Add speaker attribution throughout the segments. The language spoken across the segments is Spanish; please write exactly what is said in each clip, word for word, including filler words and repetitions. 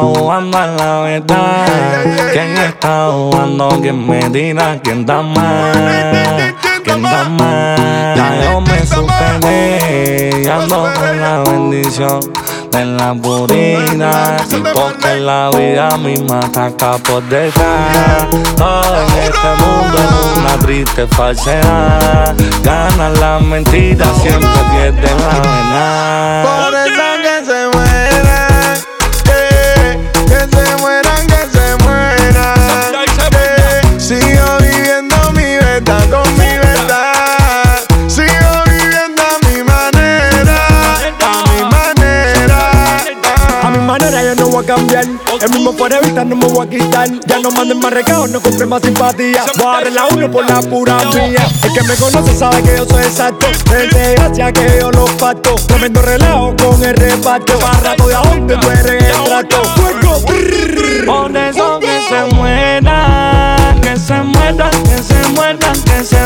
Speaker 1: jugando a la verdad. ¿Quién está jugando? ¿Quién me tira? ¿Quién da más? ¿Quién da más? Ya yo me superé y ando con la bendición de la purina. Y porque la vida misma ataca por detrás. Todo en este mundo es una triste falsedad. Ganan las mentiras, siempre pierden la verdad.
Speaker 2: Por eso que se mueran, eh, que se mueran, que se mueran, eh. Sigo viviendo mi verdad con mi verdad. Sigo viviendo a mi manera, a mi manera.
Speaker 3: A mi manera yo no voy a cambiar. El mismo fuera de vista no me voy a quitar. Ya no manden más recados, no compren más simpatía. Voy a darle la uno por la pura mía. El que me conoce sabe que yo soy exacto. Desde gracia que yo lo pacto. Tremendo relajo con el reparto. Para rato de a dónde tú eres el trato. Fuego.
Speaker 1: Por eso que se mueran, que se mueran, que se mueran, que se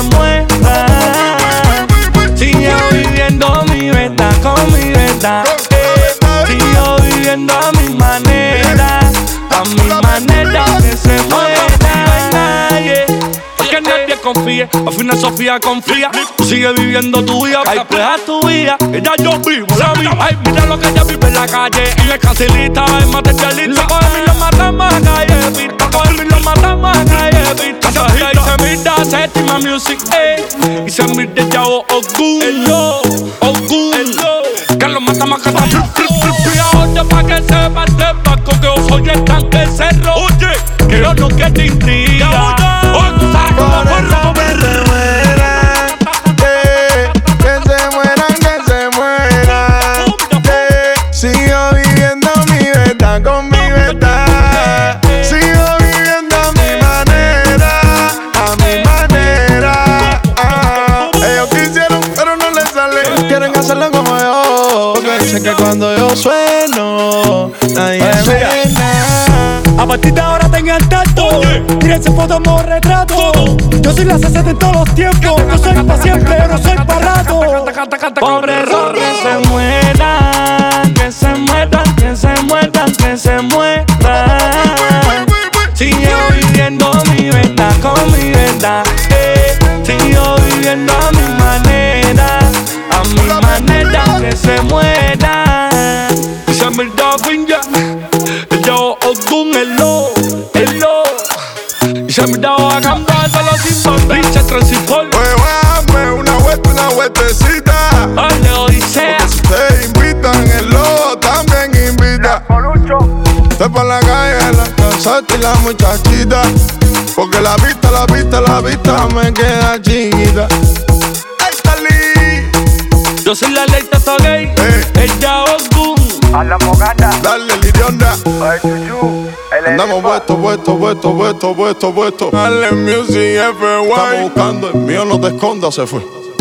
Speaker 1: mueran. Sigo viviendo mi verdad con mi verdad. Sigo viviendo a mi manera, a mi manera, que se muera, yeah. Porque nadie confíe, al final Sofía confía. Tú sigues viviendo tu vida, despeja tu vida. Ella yo vivo la mía. Ay, mira lo que ella vive en la calle. En el casilita, es materialista. Coge mi lo matamos a calle pista. Coge mi lo matamos a calle pista. Y se mira séptima music, eh. Y se mira ya Ogun, hello, Ogun, hello. Que lo matamos a calle. Oye, pa' que sepas de Paco que yo soy el tanque cerro. Oye, que yo no que te intriga. Oye, tú sabes cómo fue lo que
Speaker 2: se mueran, eh, que se mueran, que se mueran, eh. Sigo viviendo mi verdad con mi verdad. Sigo viviendo a mi manera, a mi manera. Ah, ellos quisieron, pero no les sale. Quieren hacerlo como yo, porque dicen que cuando yo sueno, nadie suena.
Speaker 3: A partir de ahora tengan tacto. Tírense fotos, modo retrato. Yo soy la C C de todos los tiempos. No soy pa' siempre, no soy pa' rato.
Speaker 1: Por eso que se mueran, que se mueran, que se mueran, que se mueran. Sigo viviendo mi verdad con mi verdad. Eh. Sigo viviendo a mi manera, a mi manera, que se muera. Y se me da finja. Yo Ogun, hello, hello. Y se me da a cambiar solo sin papel. Dice transipol.
Speaker 2: Muévame una vuelta, una vueltecita.
Speaker 1: Ole, odisea.
Speaker 2: Porque si te invitan, el lobo también invita. Estoy por la calle, la cansata y la muchachita. Porque la vista, la vista, la vista me queda chiquita. ¡Ay, salí!
Speaker 1: Yo soy la ley de gay.
Speaker 2: Eh.
Speaker 1: Ella Ogun.
Speaker 4: A la mogata,
Speaker 2: Dale, Lirionda.
Speaker 4: ay chuchu, el
Speaker 2: Andamos
Speaker 4: enigma.
Speaker 2: puesto, puesto, puesto, puesto, puesto, puesto. Dale music everywhere. Estamos buscando el mío, no te escondas, se fue.